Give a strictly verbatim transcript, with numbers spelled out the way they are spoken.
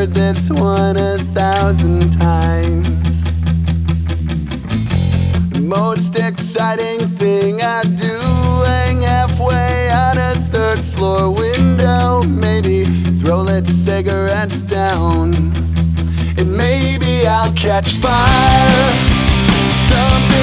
heard this one a thousand times. The most exciting thing I do, hang halfway out a third floor window. Maybe throw lit cigarettes down, and maybe I'll catch fire someday.